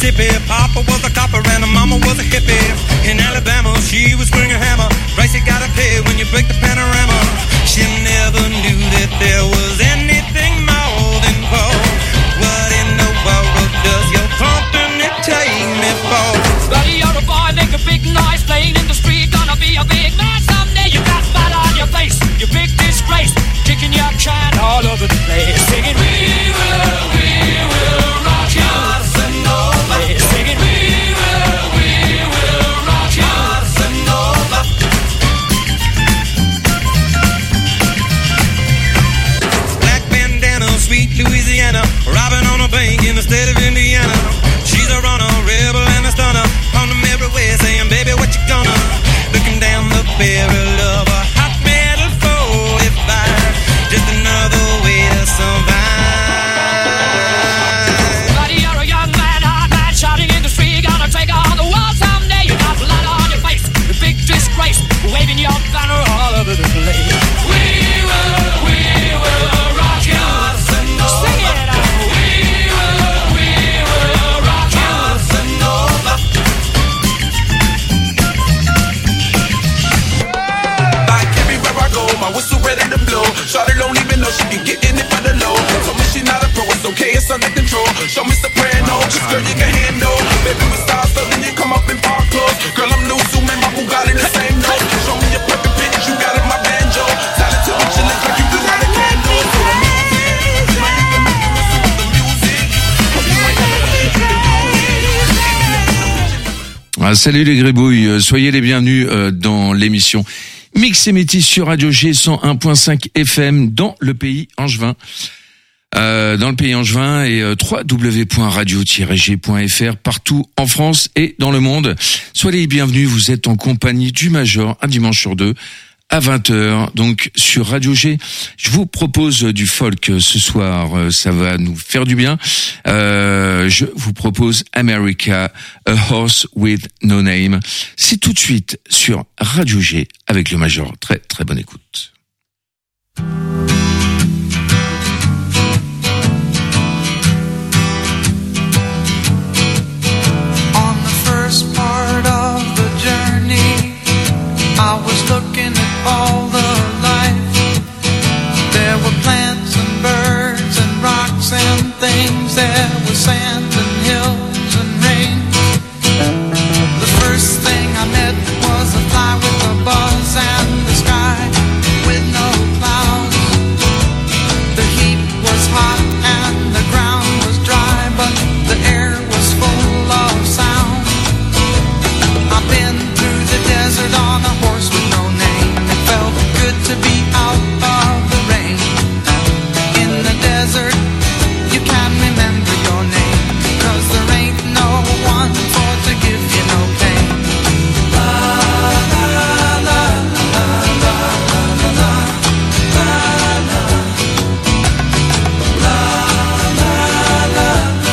Mississippi. Papa was a copper and her mama was a hippie. In Alabama, she was swinging a hammer. Price you gotta pay when you break the panorama. She never knew that there was anything more than gold. What in the world does your company take me for? Buddy, you're a boy, make a big noise, playing in the street, gonna be a big man someday. You got spot on your face, you big disgrace, kicking your can all over the place, singing we will rock you, Casanova. Singing we will rock you, Casanova. Black bandana, sweet Louisiana, robbing on a bank in the state of Indiana. She's a runner, rebel and a stunner, on them everywhere saying, baby, what you gonna? Looking down the barrel of a hot metal 45, just another way to survive. Buddy, you're a young man, hot man, shouting in the street, gonna take on the world someday. You got blood on your face, the big disgrace, waving your banner all over the place. We will rock you, Casanova. Sing it out. We will rock you, Casanova. Like everywhere I go, my whistle ready to blow. Shawty don't even know she be getting it for the low. Told me she not a pro, it's okay, it's under control. Show me soprano, just girl you can handle. Baby we start so then you come up in park clothes. Girl I'm new, so man my Bugatti the same note. Show me your perfect pitch, you got it my banjo. Silent to me chillin' like you do light a candle. So the music, man you can make me whistle with the music. Hope you ain't never Ah, salut les gribouilles, soyez les bienvenus dans l'émission Mix et Métis sur Radio G 101.5 FM dans le pays angevin. Dans le pays angevin et www.radio-g.fr partout en France et dans le monde. Soyez les bienvenus, vous êtes en compagnie du Major un dimanche sur deux à 20h, donc sur Radio G. Je vous propose du folk ce soir, ça va nous faire du bien. Je vous propose America, A Horse with No Name. C'est tout de suite sur Radio G avec le Major. Très très bonne écoute. On the first part of the journey, I was looking at all the life. There were plants and birds and rocks and things. There was sand and hills and rain. The first thing I met was a fly with a buzz and the sky with no clouds. The heat was hot and the ground was dry, but the air was full of sound. I've been through the desert on a horse with no name. It felt good to be out of the rain. In the desert, you can remember your name, 'cause there ain't no one for to give you no pain. La la la la la la la la la la la la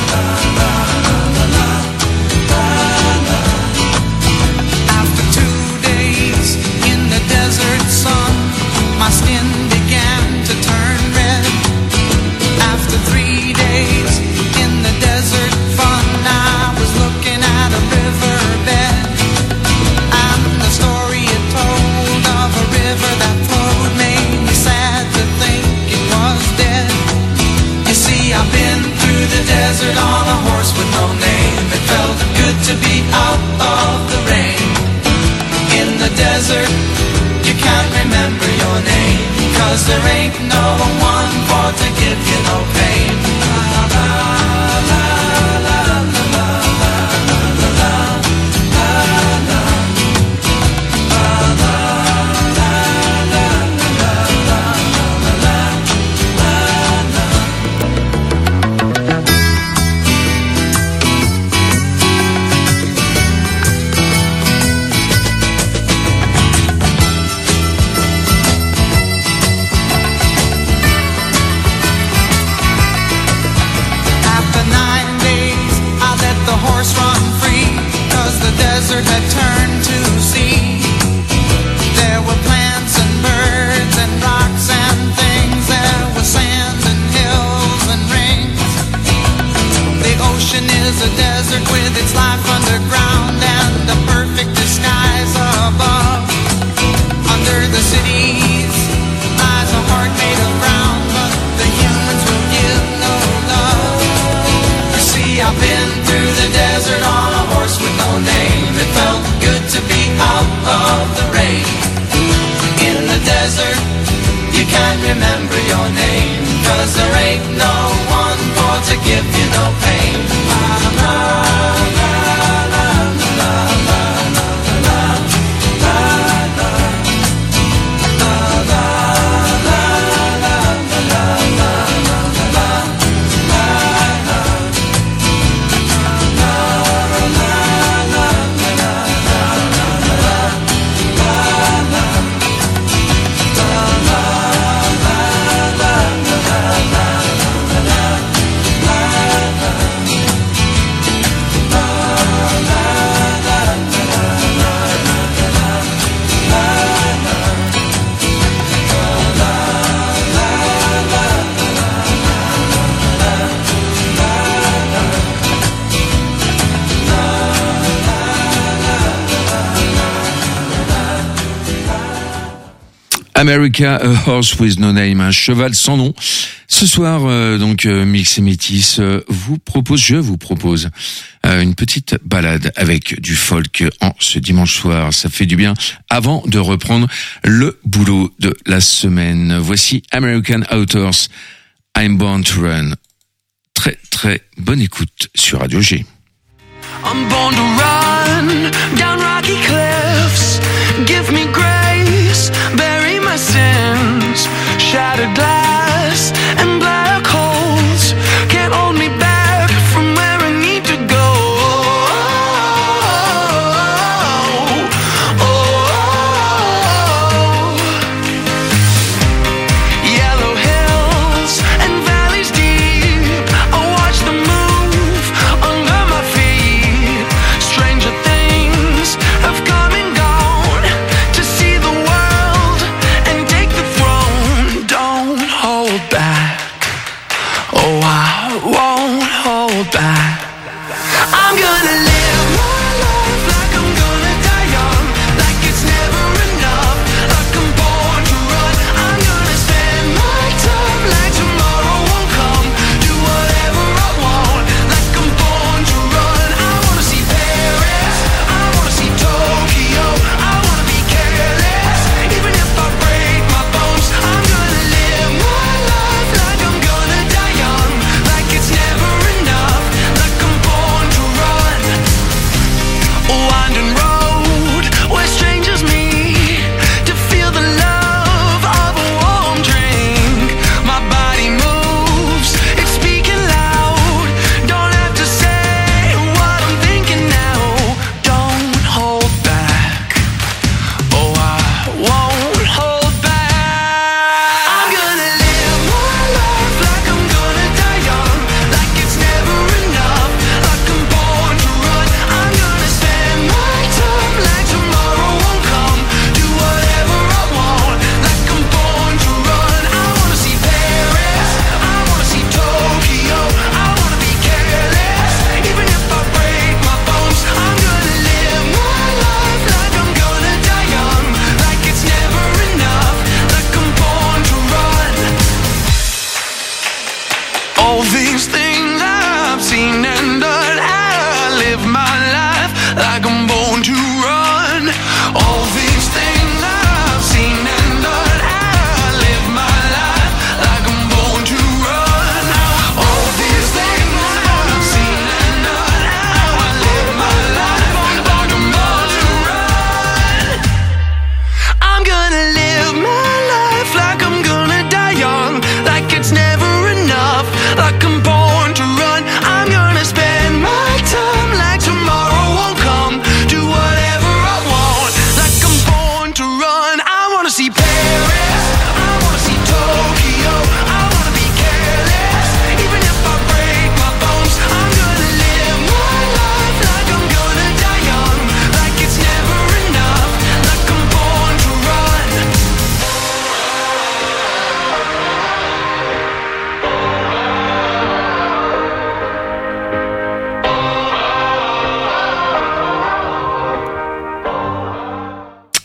la. After 2 days in the desert sun, my skin began to turn red. After 3 days in the desert fun, I was looking at a riverbed, and the story it told of a river that flowed made me sad to think it was dead. You see, I've been through the desert on a horse with no name. It felt good to be out of the rain. In the desert, you can't remember your name, 'cause there ain't no one for to give you no pain. La la la la la la la la la la la. After 9 days, I let the horse run free, 'cause the desert had turned to sea. There were plants and birds and rocks and things. There was sand and hills and rings. The ocean is a desert with its life underground and a perfect disguise above. Under the cities lies a heart made of brown, but the humans will give no love. You see, I've been through the desert on a horse with no name. It felt good to be out of the rain. In the desert, you can't remember your name, 'cause there ain't no one for to give you no pain. La, la, la, la, la, la, la, la, la, la, la, la, America, a horse with no name, un cheval sans nom. Ce soir, Mix et Métis je vous propose une petite balade avec du folk en ce dimanche soir. Ça fait du bien avant de reprendre le boulot de la semaine. Voici American Authors, I'm Born to Run. Très très bonne écoute sur Radio G. I'm born to run down rocky cliffs. Give me grace, bury my sins. Shattered glass and black holes can't hold me back from where I need to go. Yellow hills and valleys deep, I watch them move under my feet. Stranger things have come and gone to see the world and take the throne. Don't hold back.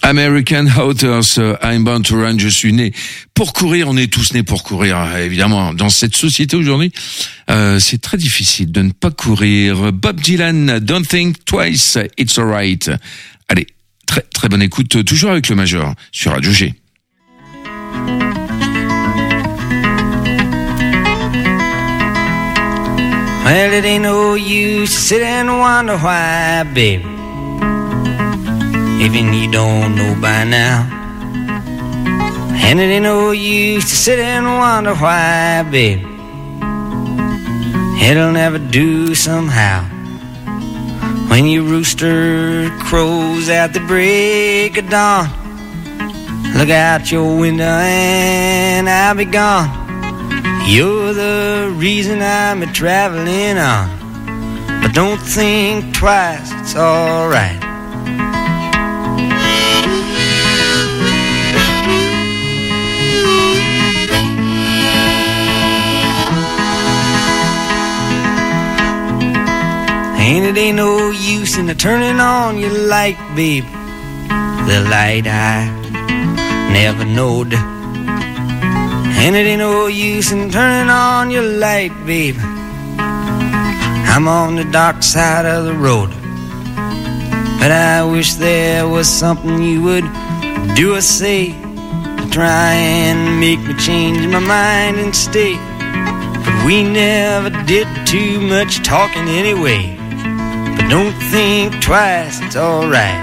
American Authors, I'm Born to Run, je suis né pour courir, on est tous nés pour courir, évidemment. Dans cette société aujourd'hui, c'est très difficile de ne pas courir. Bob Dylan, Don't Think Twice, It's Alright. Allez, très très bonne écoute, toujours avec le Major, sur Radio G. Well, it ain't no use to sit and wonder why, baby, even you don't know by now. And it ain't no use to sit and wonder why, baby, it'll never do somehow. When your rooster crows at the break of dawn, look out your window and I'll be gone. You're the reason I'm a-traveling on, but don't think twice, it's alright. And it ain't no use in turning on your light, babe, the light I never knowed. And it ain't no use in turning on your light, babe, I'm on the dark side of the road. But I wish there was something you would do or say to try and make me change my mind and stay. But we never did too much talking anyway. But don't think twice, it's alright.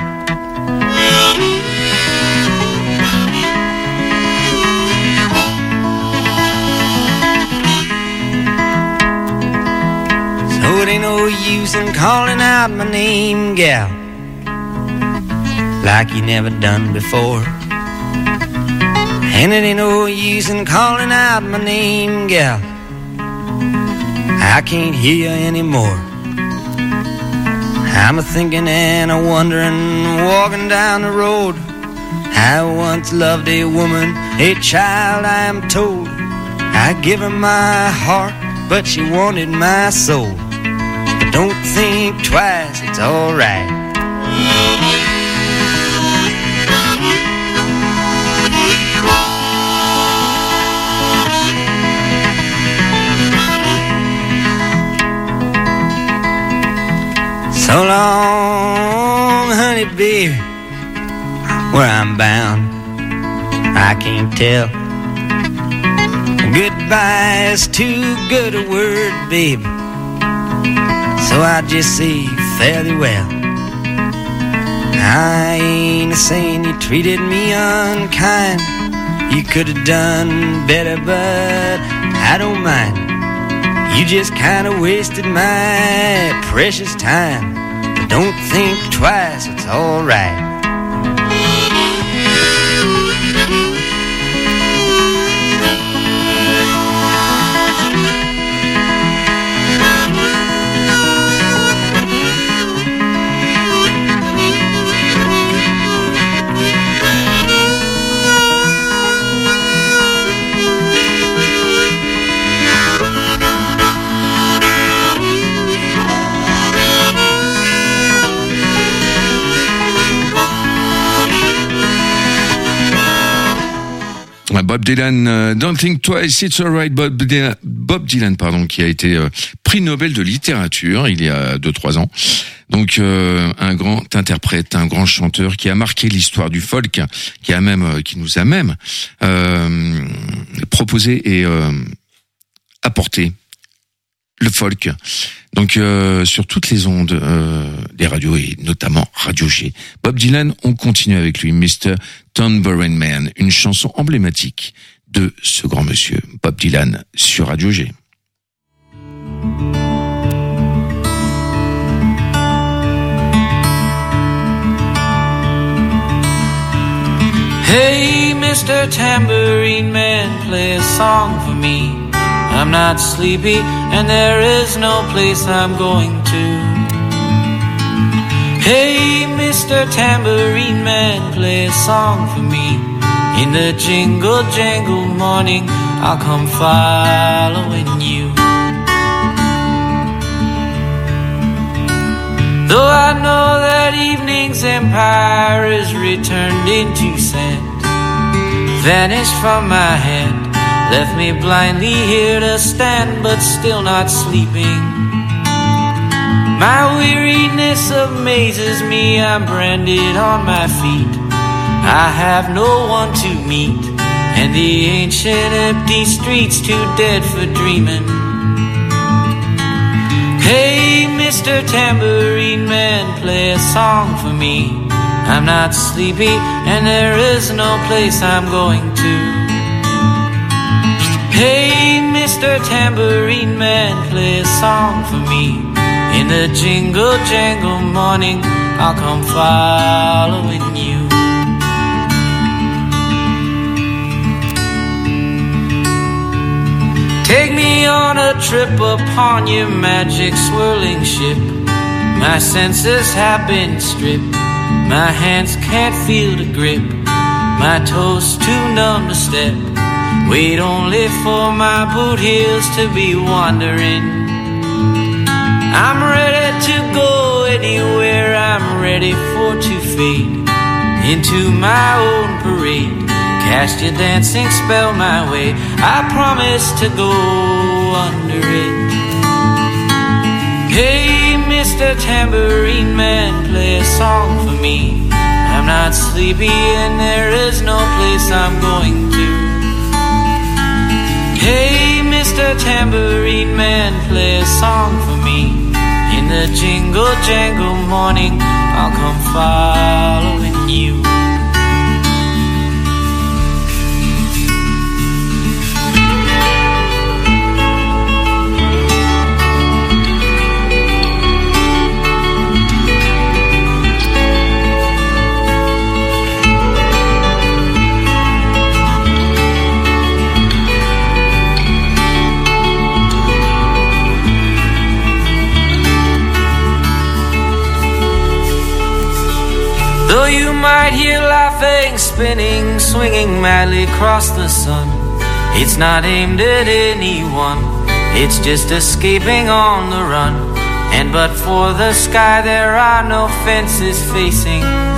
So it ain't no use in calling out my name, gal, like you never done before. And it ain't no use in calling out my name, gal, I can't hear you anymore. I'm a-thinking and a-wondering, walking down the road. I once loved a woman, a child I am told. I give her my heart, but she wanted my soul. But don't think twice, it's alright. So long, honey, baby, where I'm bound, I can't tell. Goodbye is too good a word, baby, so I just say fare thee well. I ain't a-saying you treated me unkind. You could have done better, but I don't mind. You just kinda wasted my precious time. But don't think twice, it's alright. Bob Dylan, Don't Think Twice, It's Alright. Bob Dylan, qui a été prix Nobel de littérature il y a 2-3 ans. Donc un grand interprète, un grand chanteur qui a marqué l'histoire du folk, qui nous a même proposé et apporté le folk. Donc sur toutes les ondes des radios et notamment Radio G. Bob Dylan, on continue avec lui, Mr. Tambourine Man, une chanson emblématique de ce grand monsieur Bob Dylan sur Radio G. Hey, Mr. Tambourine Man, play a song for me. I'm not sleepy and there is no place I'm going to. Hey, Mr. Tambourine Man, play a song for me. In the jingle jangle morning, I'll come following you. Though I know that that evening's empire is returned into sand, vanished from my hand, left me blindly here to stand, but still not sleeping. My weariness amazes me, I'm branded on my feet, I have no one to meet, and the ancient empty streets too dead for dreaming. Hey, Mr. Tambourine Man, play a song for me. I'm not sleepy, and there is no place I'm going to. Hey, Mr. Tambourine Man, play a song for me. In the jingle jangle morning, I'll come following you. Take me on a trip upon your magic swirling ship. My senses have been stripped, my hands can't feel the grip, my toes too numb to step. Wait only for my boot heels to be wandering. I'm ready to go anywhere, I'm ready for to fade into my own parade. Cast your dancing spell my way, I promise to go under it. Hey, Mr. Tambourine Man, play a song for me. I'm not sleepy and there is no place I'm going to. Hey, Mr. Tambourine Man, play a song for me. In the jingle jangle morning, I'll come following you. Though you might hear laughing, spinning, swinging madly across the sun, it's not aimed at anyone, it's just escaping on the run. And but for the sky there are no fences facing.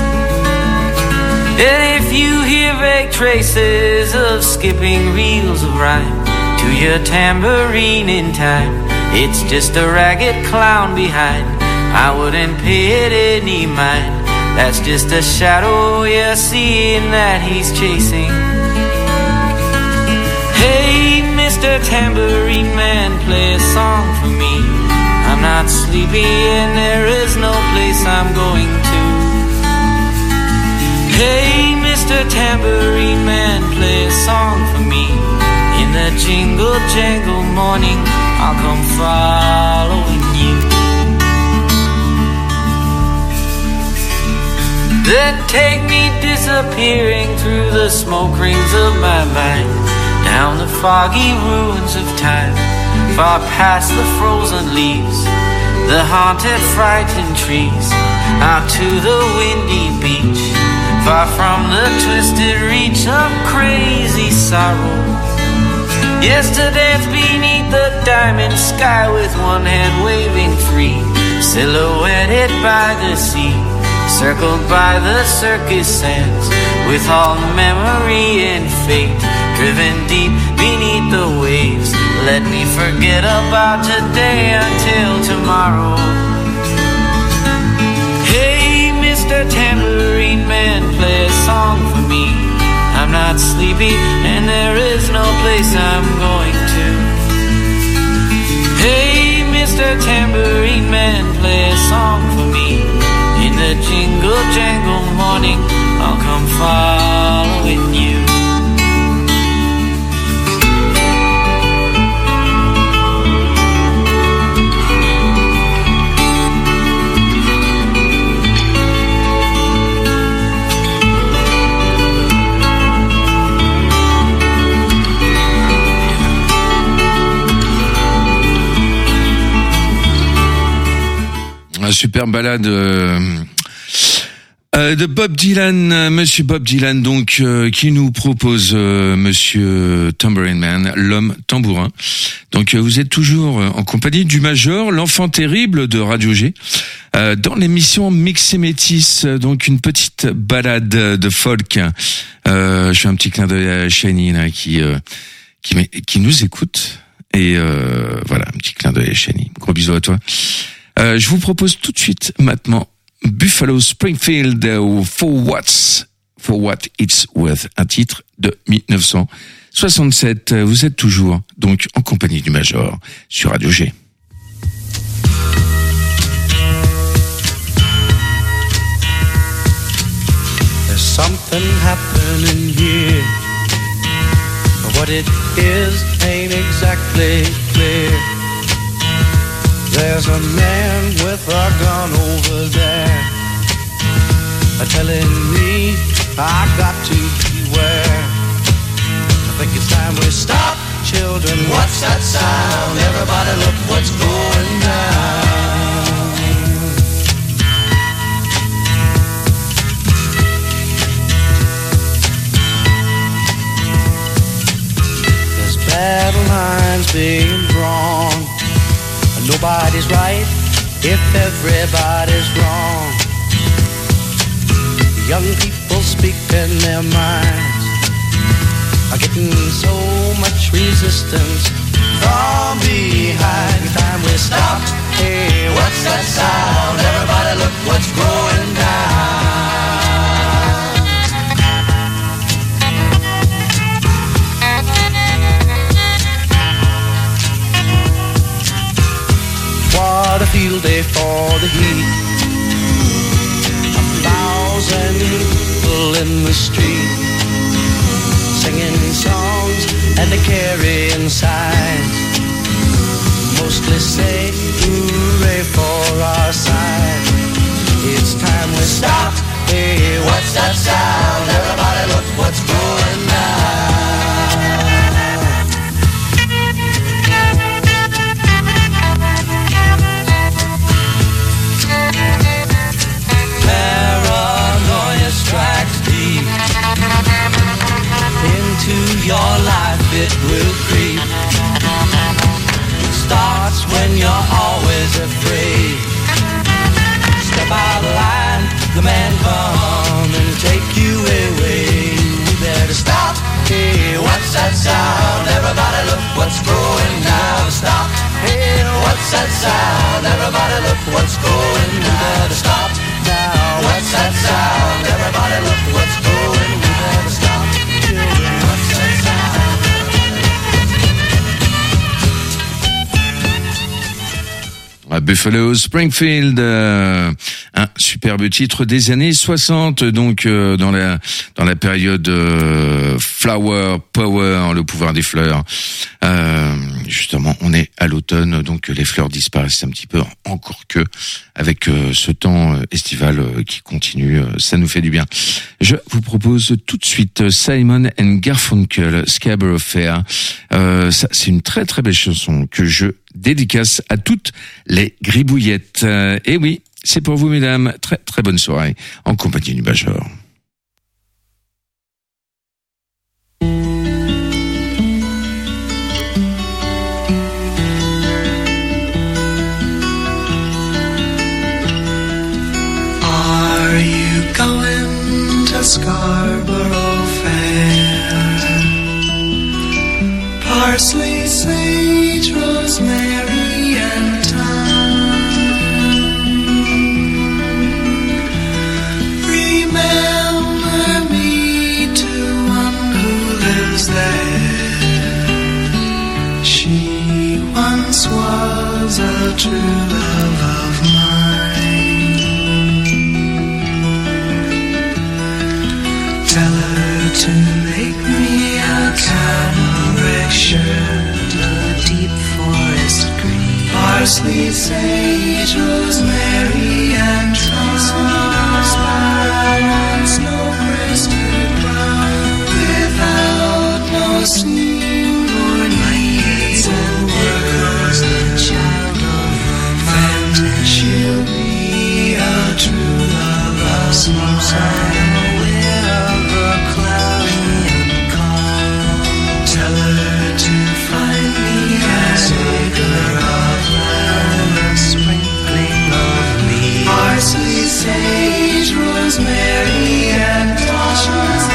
And if you hear vague traces of skipping reels of rhyme to your tambourine in time, it's just a ragged clown behind, I wouldn't pay it any mind. That's just a shadow you're seeing that he's chasing. Hey, Mr. Tambourine Man, play a song for me. I'm not sleepy and there is no place I'm going to. Hey, Mr. Tambourine Man, play a song for me. In the jingle jangle morning, I'll come following you. Then take me disappearing through the smoke rings of my mind, down the foggy ruins of time, far past the frozen leaves, the haunted, frightened trees, out to the windy beach, far from the twisted reach of crazy sorrow. Yes, to dance beneath the diamond sky with one hand waving free, silhouetted by the sea, circled by the circus sands, with all memory and fate driven deep beneath the waves. Let me forget about today until tomorrow. Hey, Mr. Tambourine Man, play a song for me. I'm not sleepy and there is no place I'm going to. Hey, Mr. Tambourine Man, play a song for me. In the jingle jangle morning, I'll come following you. Super balade De Bob Dylan, Monsieur Bob Dylan, donc qui nous propose Monsieur Tambourine Man, l'homme tambourin. Donc vous êtes toujours en compagnie du Major, l'enfant terrible de Radio G, dans l'émission Mix et Métis, donc une petite balade de folk. Je fais un petit clin d'œil à Shani là, qui nous écoute. Et voilà, un petit clin d'œil à Shani. Gros bisous à toi. Je vous propose tout de suite maintenant Buffalo Springfield For What It's Worth, un titre de 1967. Vous êtes toujours donc en compagnie du Major sur Radio G. There's something happening here, but what it is ain't exactly clear. There's a man with a gun over there, telling me I got to beware. I think it's time we stop, children. What's that sound? Everybody look what's going down. There's battle lines being drawn. Nobody's right if everybody's wrong. Young people speaking their minds are getting so much resistance from behind. Time we stop. Hey, what's that sound? Everybody look what's going down. What a field day for the heat. 1,000 people in the street, singing songs and they carrying signs, mostly say hooray for our side. It's time we stop. Hey, what's that sound? Everybody look what's going down. Strikes deep into your life, it will creep. It starts when you're always afraid. Step out of line, the man come and take you away. You better stop. Hey, what's that sound? Everybody look what's going down. Stop. Hey, what's that sound? Everybody look what's going down. Stop. Now, what's that sound? Everybody look what's going. We better stop. Children, what's that sound? À Buffalo Springfield, un superbe titre des années 60, donc dans la période Flower Power, le pouvoir des fleurs. Justement, on est à l'automne, donc les fleurs disparaissent un petit peu, encore que avec ce temps estival qui continue, ça nous fait du bien. Je vous propose tout de suite Simon & Garfunkel, Scarborough Fair. Ça, c'est une très très belle chanson que je dédicace à toutes les gribouillettes. Et oui, c'est pour vous, mesdames. Très très bonne soirée en compagnie du Major. Are you going to Scarborough Fair? Parsley, sage, rosemary, and thyme. Remember me to one who lives there. She once was a true love of mine. Tell her to make me a cambric shirt, a deep forest green, parsley, sage, rosemary, and thyme, snow-crested brown, without no seam or needs and workers, the child of romance. She'll be a true love of mine. rosemary and thyme.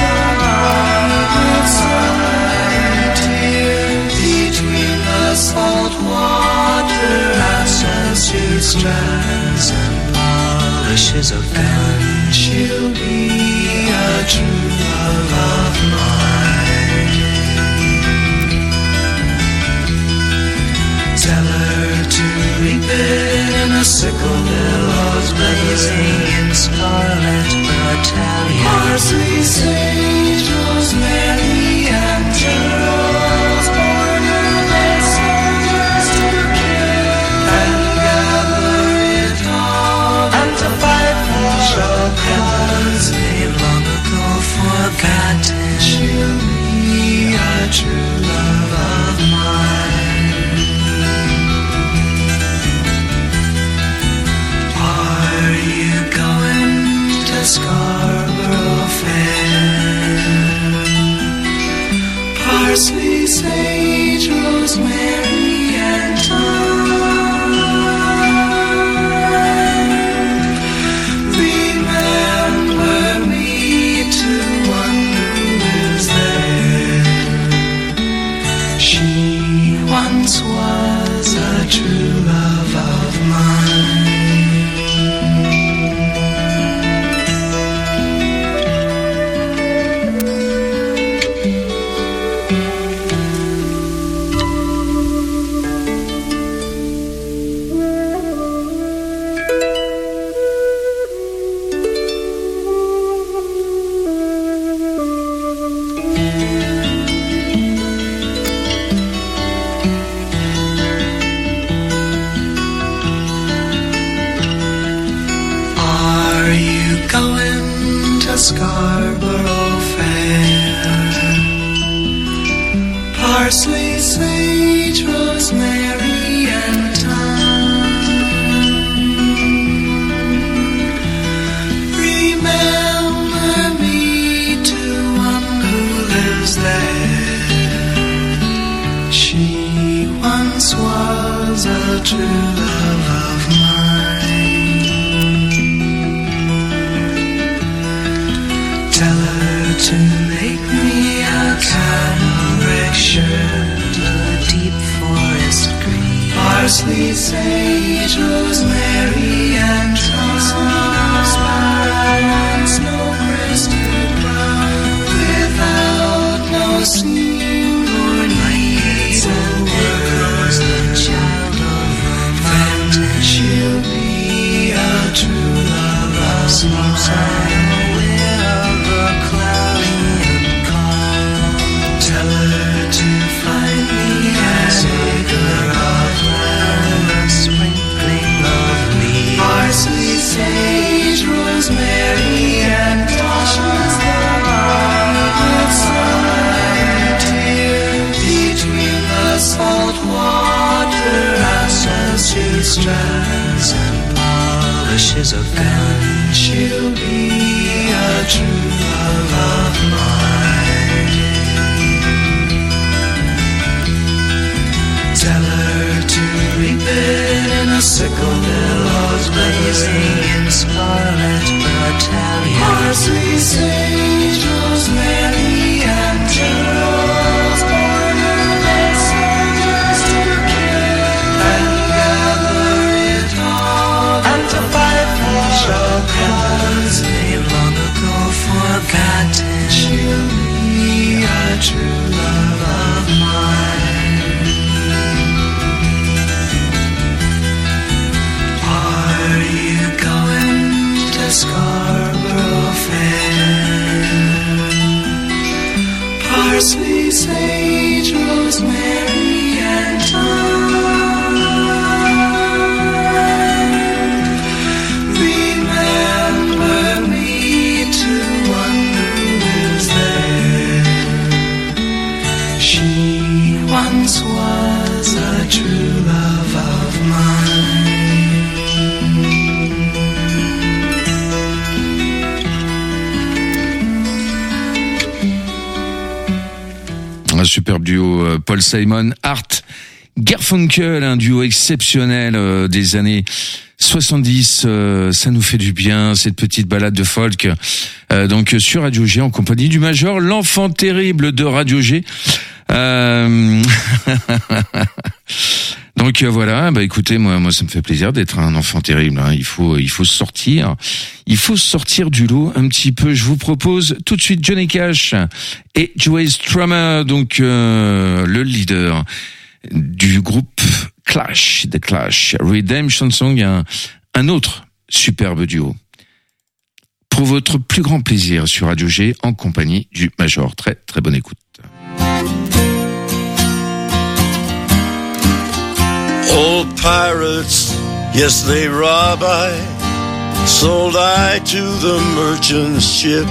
Between the salt water answers she strands and polishes of gun. She'll be a true love of mine. Tell her to reap it in a sickle, billows blazing in scarlet battalion. Parsley, sage, rosemary, and geraniums, born in soldiers to kill and gather it all and to fight for a cause they long ago forgotten. She'll be a true love of mine. Are you going to Scarborough Fair? Parsley, sage, rosemary, and thyme. Remember me to one who lives there. She once was a true love of mine. Are you going to Scarborough Fair? Parsley, sage, rosemary, and thyme. Remember me to one who lives there. She once was a true love of mine. Tell her to make me a cambric shirt, a deep forest green. Parsley, sage, rosemary, and thyme. Snow-crested brown, without no seam or needs, and there grows the child of romance. She'll be a true love of mine. Tell her to find me an acre of land, a sprinkling of leaves. Parsley, sage, rosemary, and thyme. Between the salt water answers she strands and polishes of gun. She'll be a true love of mine. Tell her to reap it in a sickle, billows blazing in scarlet battalion. Parsley, sage, rosemary, and geraniums, born in soldiers to kill and gather it all and to fight for a cause they long ago forgotten. She'll be a true love of mine. Are you going to Scarborough Fair? Parsley, sage, rosemary, and thyme. Remember me to one who lives there. She once was a true love of mine. Un superbe duo, Paul Simon, Art Garfunkel, un duo exceptionnel des années 70, ça nous fait du bien, cette petite balade de folk. Donc sur Radio G, en compagnie du Major, l'enfant terrible de Radio G. Donc voilà, bah écoutez, moi ça me fait plaisir d'être un enfant terrible. Hein. Il faut sortir du lot un petit peu. Je vous propose tout de suite Johnny Cash et Joey Strummer, donc le leader du groupe Clash, The Clash, Redemption Song, un autre superbe duo. Pour votre plus grand plaisir sur Radio G, en compagnie du Major. Très très bonne écoute. Old pirates, yes they rob I, sold I to the merchant ship.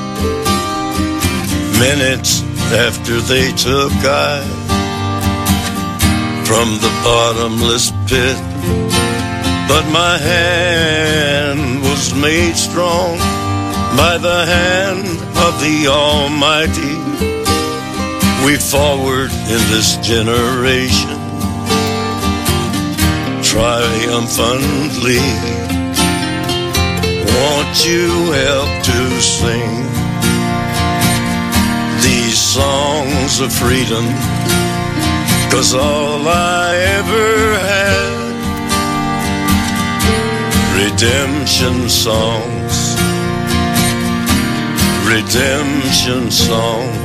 Minutes after they took I from the bottomless pit, but my hand was made strong by the hand of the Almighty. We forward in this generation triumphantly. Won't you help to sing these songs of freedom? 'Cause all I ever had, redemption songs, redemption songs.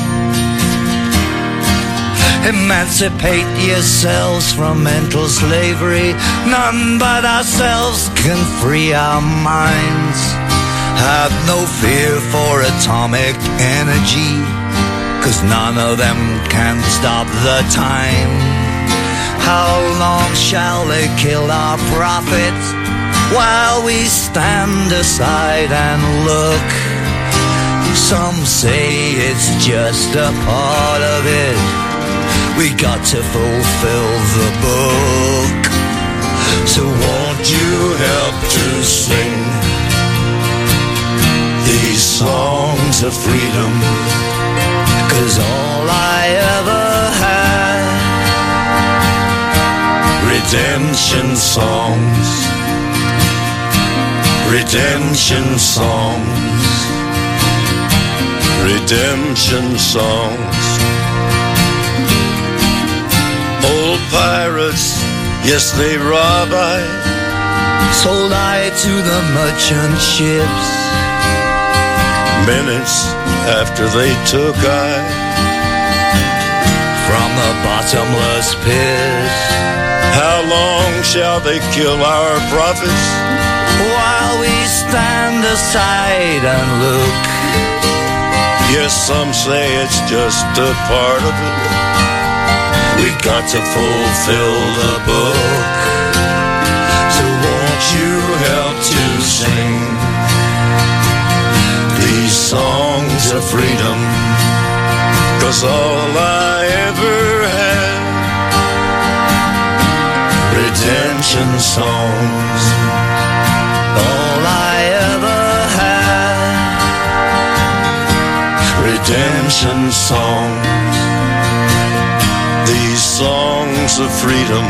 Emancipate yourselves from mental slavery. None but ourselves can free our minds. Have no fear for atomic energy, 'cause none of them can stop the time. How long shall they kill our prophets while we stand aside and look? Some say it's just a part of it. We got to fulfill the book. So won't you help to sing these songs of freedom? 'Cause all I ever had, redemption songs, redemption songs, redemption songs. Old pirates, yes they rob I, sold I to the merchant ships. Minutes after they took I from the bottomless pit. How long shall they kill our prophets while we stand aside and look? Yes, some say it's just a part of it. We got to fulfill the book. So won't you help to sing these songs of freedom? 'Cause all I ever had, redemption songs. All I ever had, redemption songs. These songs of freedom,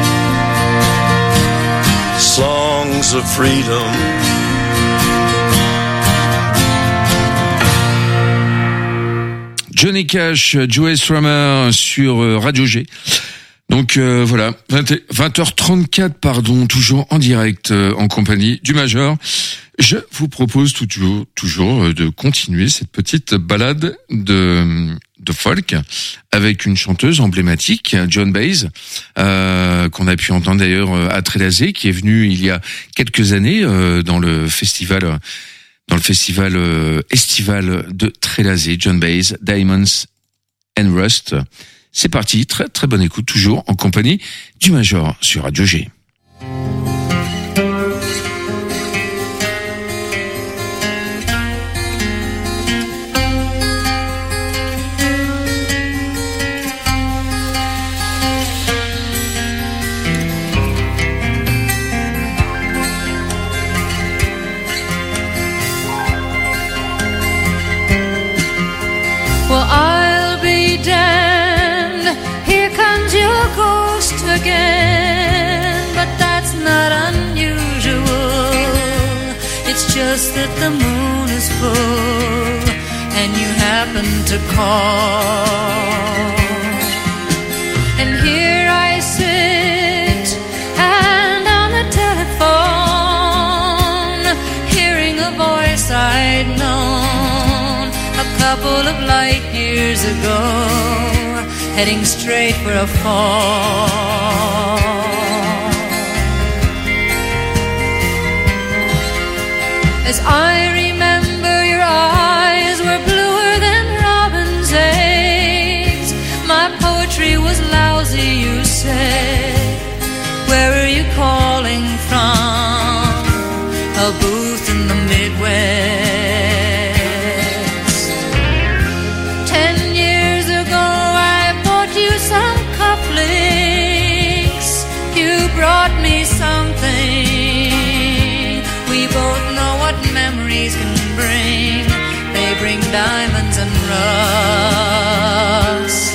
songs of freedom. Johnny Cash, Joey Strummer sur Radio G. Donc voilà, 20h34 pardon, toujours en direct en compagnie du Major. Je vous propose toujours de continuer cette petite balade de folk avec une chanteuse emblématique, Joan Baez, qu'on a pu entendre d'ailleurs à Trélazé, qui est venue il y a quelques années dans le festival estival de Trélazé. Joan Baez, Diamonds and Rust. C'est parti, très très bonne écoute, toujours en compagnie du Major sur Radio G. Again, but that's not unusual. us that the moon is full and you happen to call. And here I sit and on the telephone, hearing a voice I'd known a couple of light years ago, heading straight for a fall. As I remember, your eyes were bluer than robin's eggs. My poetry was lousy, you said. Where are you calling from? A booth in the Midwest. 10 years ago I bought you some cufflinks. You brought me something. We both know what memories can bring. They bring diamonds and rust.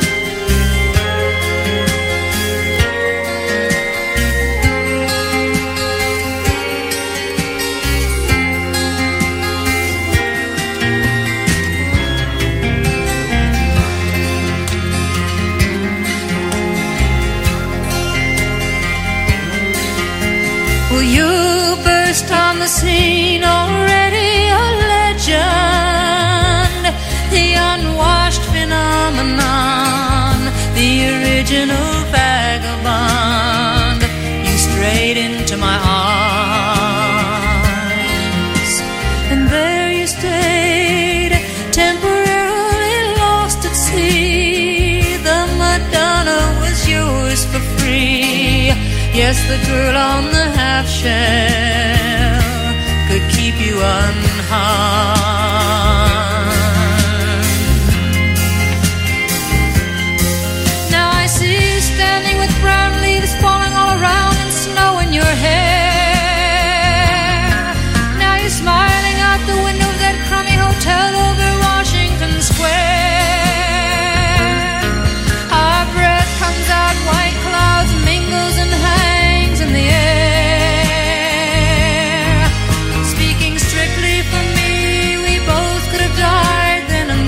Well, you burst on the scene, already a legend, the unwashed phenomenon, the original vagabond. You strayed into my arms, and there you stayed, temporarily lost at sea. The Madonna was yours for free. Yes, the girl on the half shell could keep you unharmed. Now I see you standing with brown leaves falling all around and snow in your hair. Now you're smiling out the window of that crummy hotel over Washington Square. Our breath comes out, white clouds mingles and hangs in the air. Speaking strictly for me, we both could have died then and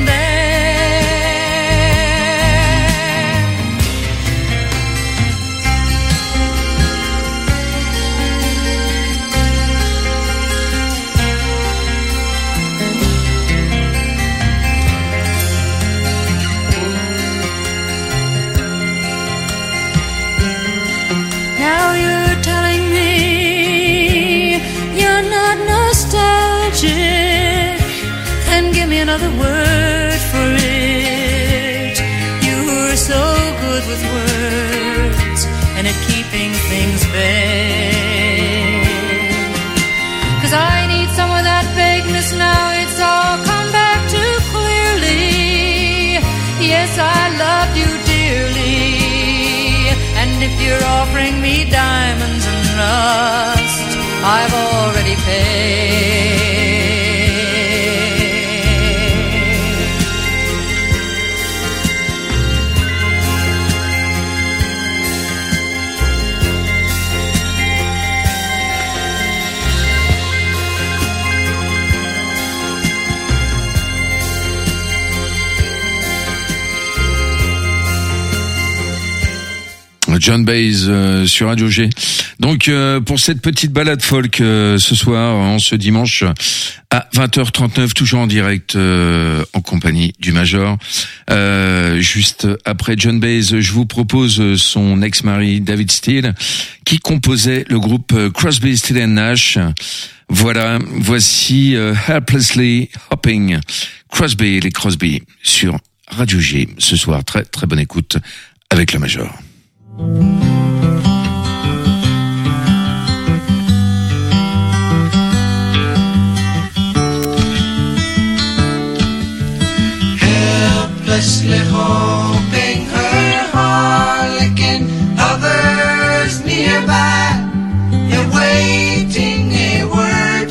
now you're telling me you're not nostalgic, and give me another word for it. You were so good with words and at keeping things vague. 'Cause I need some of that vagueness now, it's all come back too clearly. Yes, I loved you dearly, and if you're offering me diamonds and rust, I've already paid. John Baez sur Radio G. Donc pour cette petite balade folk ce soir, en ce dimanche à 20h39, toujours en direct en compagnie du Major. Juste après John Baez, je vous propose son ex-mari David Steele, qui composait le groupe Crosby, Steele & Nash. Voilà, voici Helplessly Hopping, Crosby, les Crosby sur Radio G ce soir. Très très bonne écoute avec le Major. Helplessly hoping her harlequin hovers nearby, awaiting a word,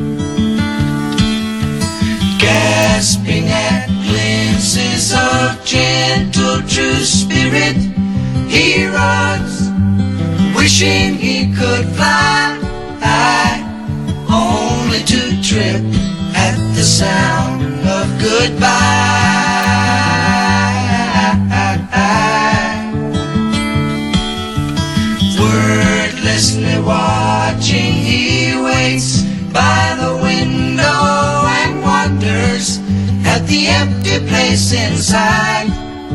gasping at glimpses of gentle true spirit. He runs, wishing he could fly, only to goodbye. Wordlessly watching, he waits by the window and wonders at the empty place inside.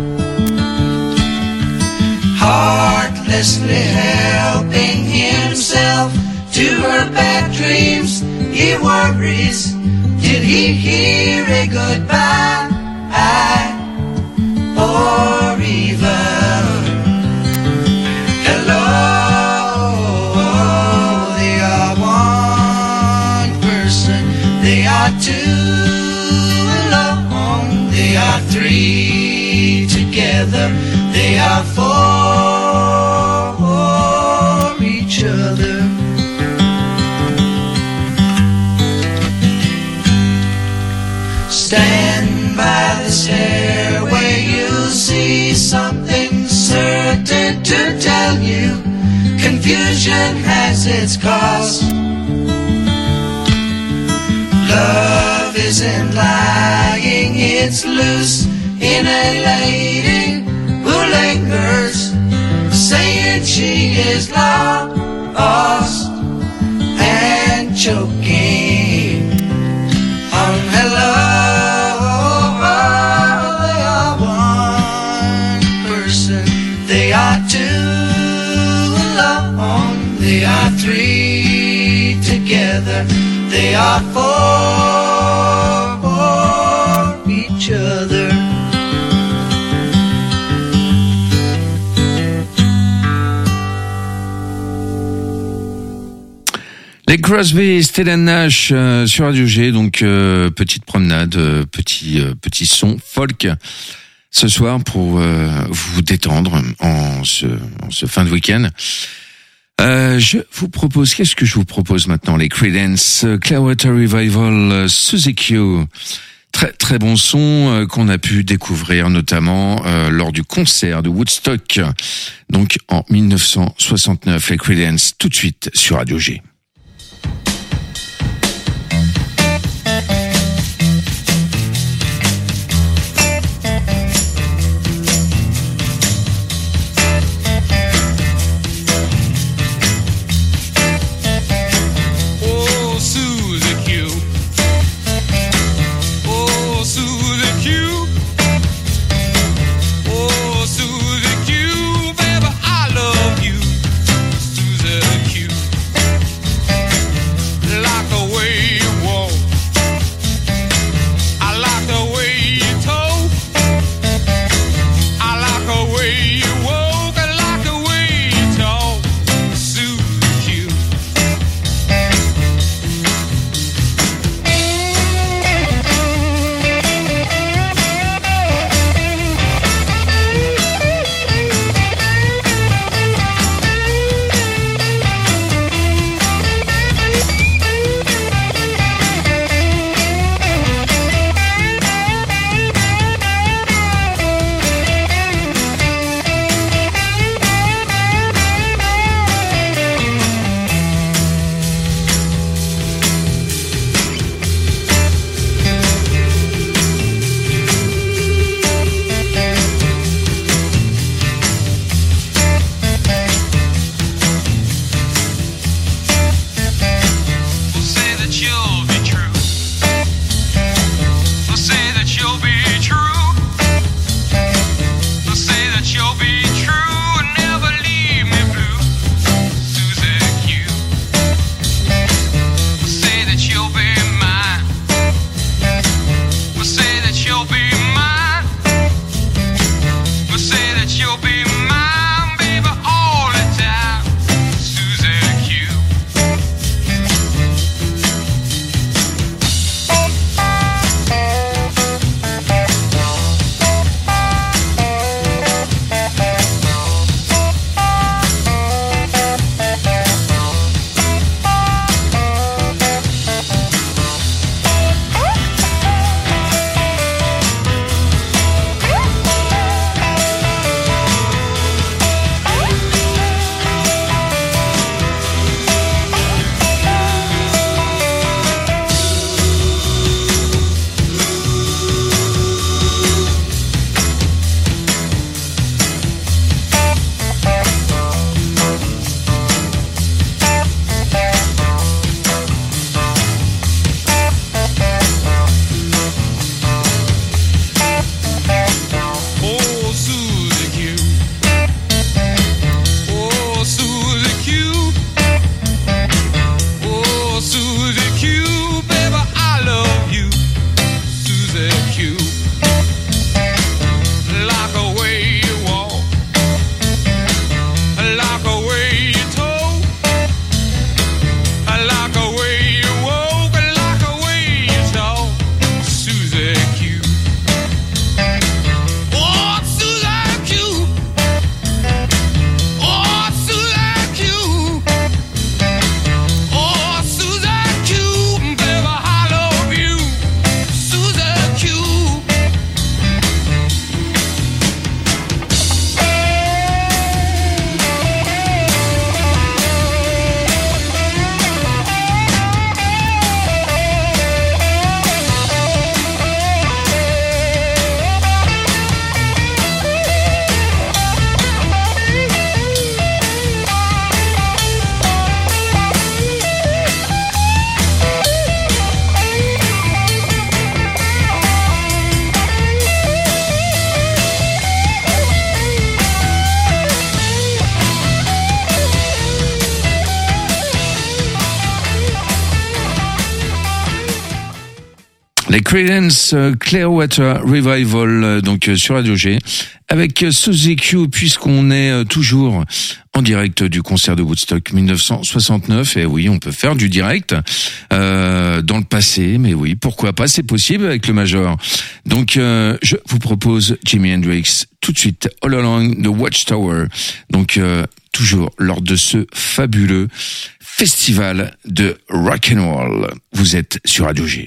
Heartlessly helping himself to her bad dreams, he worries, did he hear a goodbye? Or even hello? They are one person, they are two alone, they are three together, they are for each other. Stand by the stairway, you'll see something certain to tell you. Confusion has its cost. Love isn't lying, it's loose in a lady who lingers, saying she is lost and choking on hello. They are one person, they are two alone, they are three together, they are for each other. Les Crosby, Stills & Nash sur Radio G, donc petite promenade, petit son folk ce soir pour vous détendre en ce fin de week-end. Je vous propose, qu'est-ce que je vous propose maintenant? Les Creedence Clearwater Revival, Suzy Q. Très très bon son qu'on a pu découvrir notamment lors du concert de Woodstock, donc en 1969. Les Creedence tout de suite sur Radio G. Suzy Q, baby, I love you. Suzy Q. Les Creedence Clearwater Revival, donc sur Radio G, avec Suzy Q, puisqu'on est toujours en direct du concert de Woodstock 1969. Et oui, on peut faire du direct dans le passé, mais oui, pourquoi pas, c'est possible avec le Major. Donc, je vous propose Jimi Hendrix tout de suite, All Along the Watchtower. Donc, toujours lors de ce fabuleux festival de rock'n'roll. Vous êtes sur Radio G.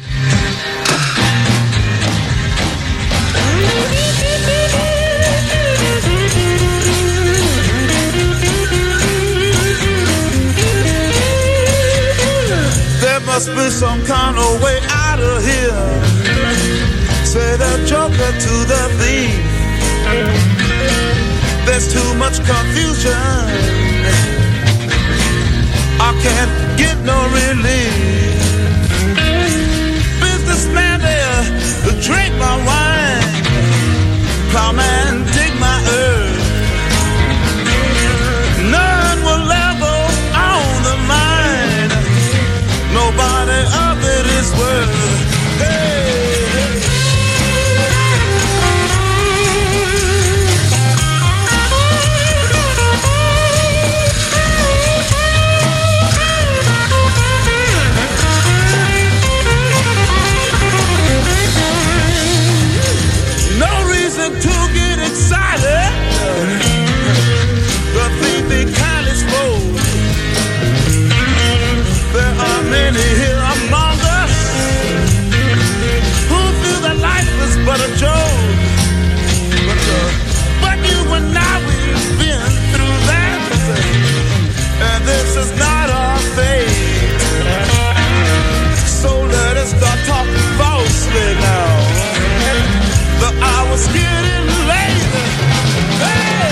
There must be some kind of way out of here. Say the joker to the thief. There's too much confusion. I can't get no relief. Businessman there to drink my wine. Plowman dig my earth. None will ever own the mine. Nobody of it is worth. Hey. To get excited, the thief be kindly spoke. There are many here among us who feel that life is but a joke. But you and I, we've been through that, and this is not our fate. So let us start talking falsely now. The hour's getting late. Hey!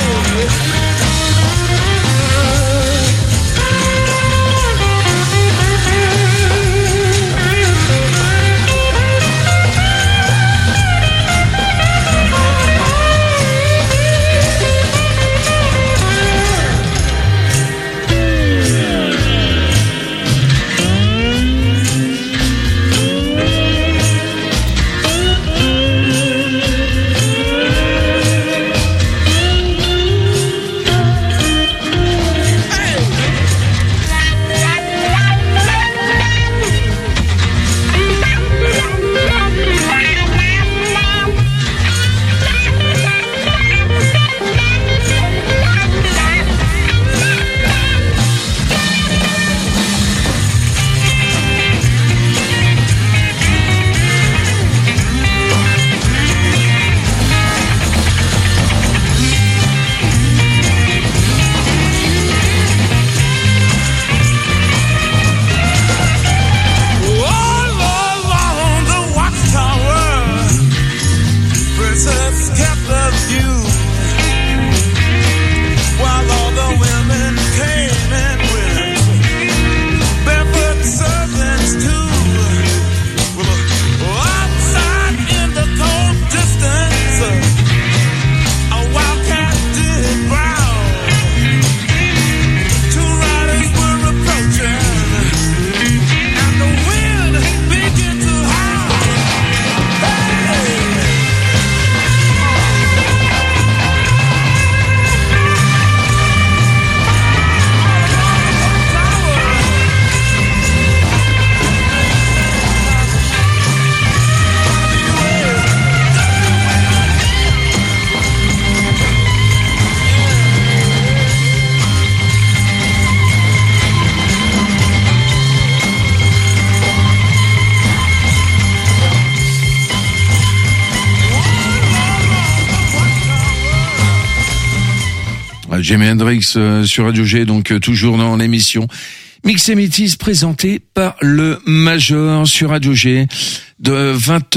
Jimi Hendrix sur Radio G, donc toujours dans l'émission Mix et Métis présenté par le Major sur Radio G. De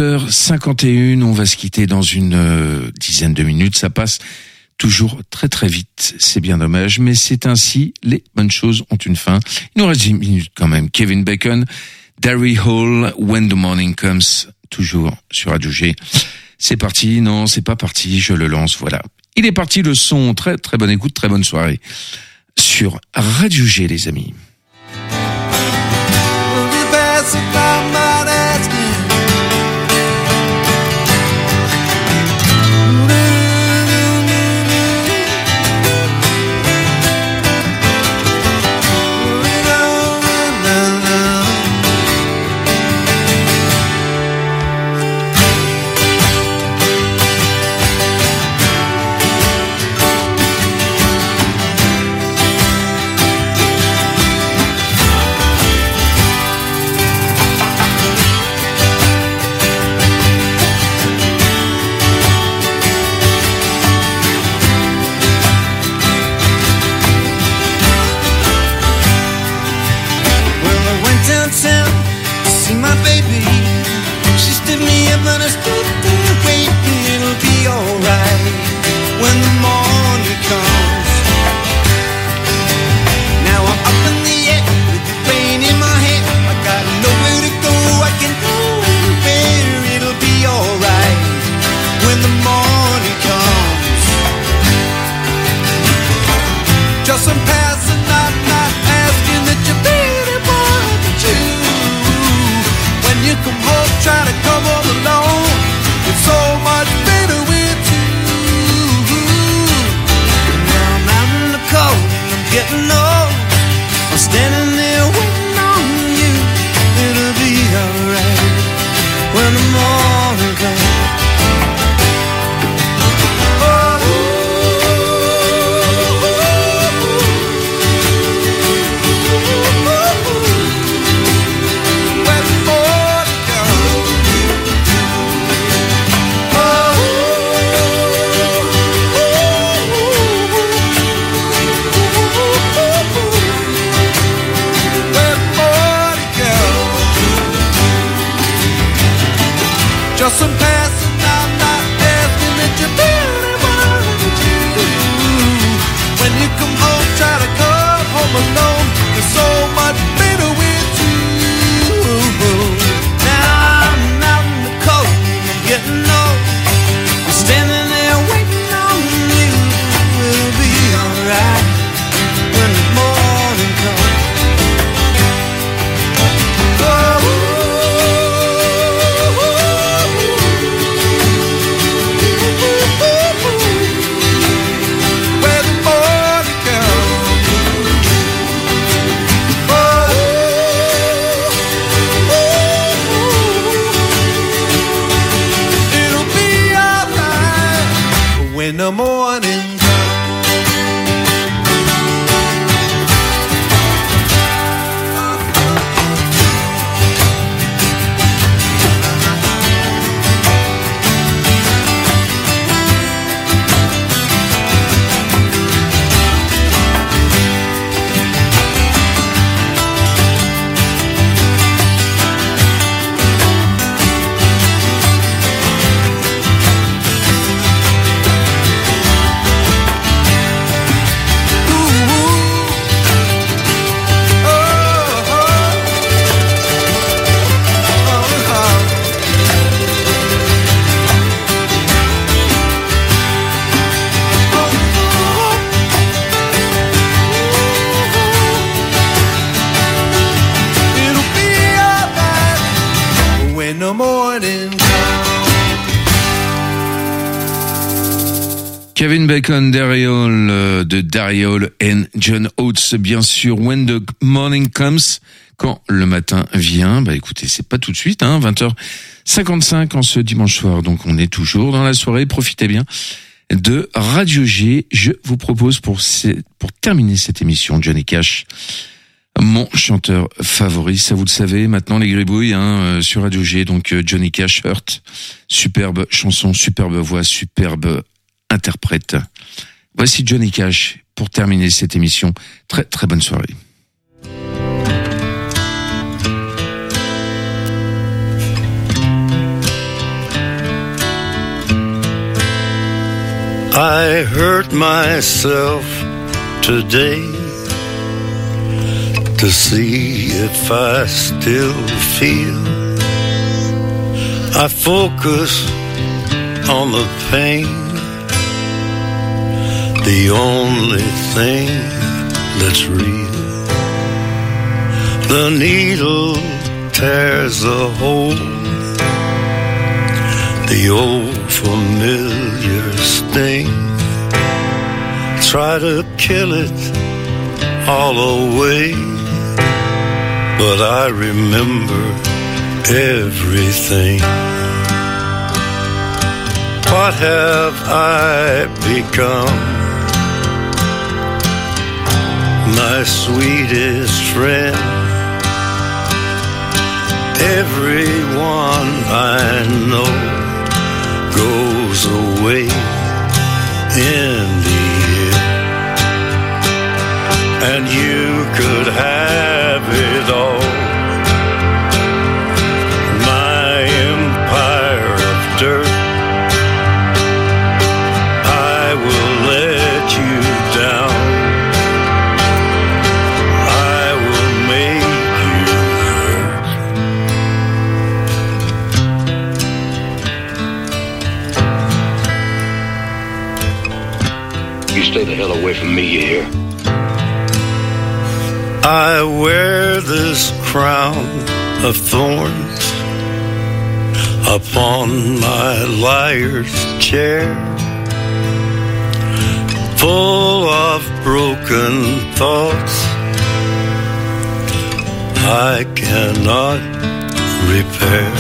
20h51, on va se quitter dans une dizaine de minutes. Ça passe toujours très très vite. C'est bien dommage, mais c'est ainsi. Les bonnes choses ont une fin. Il nous reste 10 minutes quand même. Kevin Bacon, Darry Hall, When the Morning Comes, toujours sur Radio G. C'est parti, non, c'est pas parti, je le lance, voilà. Il est parti le son, très très bonne écoute, très bonne soirée sur Radio G, les amis. Will you pass if I'm not asking? Kevin Bacon, Daryl, de Daryl and John Oates, bien sûr. When the morning comes, quand le matin vient. Bah écoutez, c'est pas tout de suite, 20h55 en ce dimanche soir. Donc on est toujours dans la soirée. Profitez bien de Radio G. Je vous propose pour terminer cette émission, Johnny Cash, mon chanteur favori. Ça vous le savez maintenant, les gribouilles, sur Radio G. Donc Johnny Cash, Hurt, superbe chanson, superbe voix, superbe interprète. Voici Johnny Cash pour terminer cette émission. Très très bonne soirée. I hurt myself today to see if I still feel. I focus on the pain, the only thing that's real. The needle tears a hole, the old familiar sting. Try to kill it all away, but I remember everything. What have I become? My sweetest friend. Everyone I know goes away in the end, and you could have it all. My empire of dirt, I will let you down. I will make you hurt. You stay the hell away from me, you hear? I wear this crown of thorns upon my liar's chair, full of broken thoughts I cannot repair.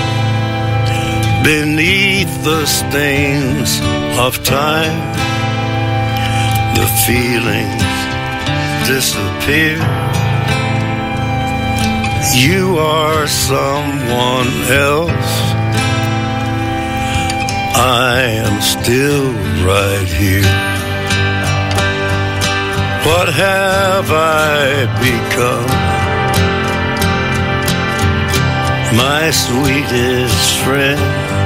Beneath the stains of time, the feelings disappear. You are someone else. I am still right here. What have I become? My sweetest friend.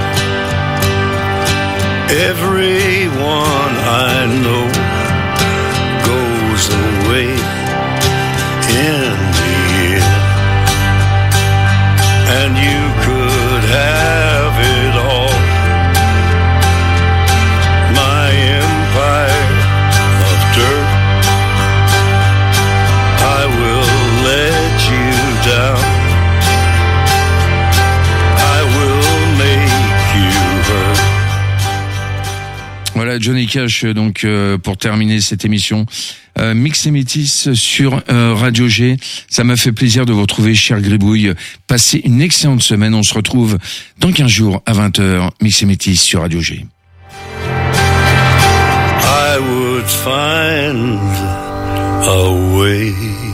Everyone I know goes away in the end, and you could have it all. My empire of dirt, I will let you down. I will make you hurt. Voilà Johnny Cash, donc pour terminer cette émission Mix et Métis sur Radio G. Ça m'a fait plaisir de vous retrouver, chers gribouilles. Passez une excellente semaine. On se retrouve dans 15 jours à 20h. Mix et Métis sur Radio G. I would find a way.